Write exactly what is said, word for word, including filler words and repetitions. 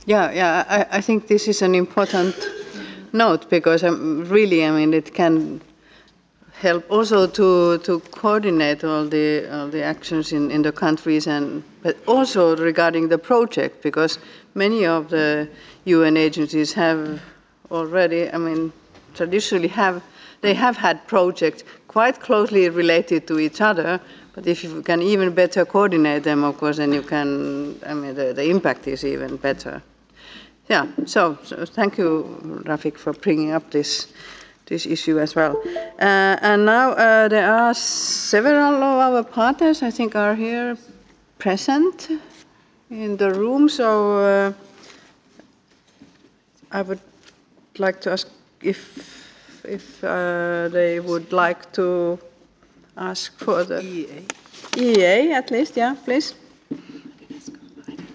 Yeah, yeah, I, I think this is an important note because um, really, I mean, it can help also to, to coordinate all the, all the actions in, in the countries, and but also regarding the project, because many of the U N agencies have already, I mean, traditionally have, they have had projects quite closely related to each other, but if you can even better coordinate them, of course, then you can, I mean, the, the impact is even better. Yeah, so, so thank you, Rafik, for bringing up this this issue as well. Uh, and now uh, there are several of our partners, I think, are here present in the room. So uh, I would like to ask if if uh, they would like to ask for the E E A. E E A at least, yeah, please.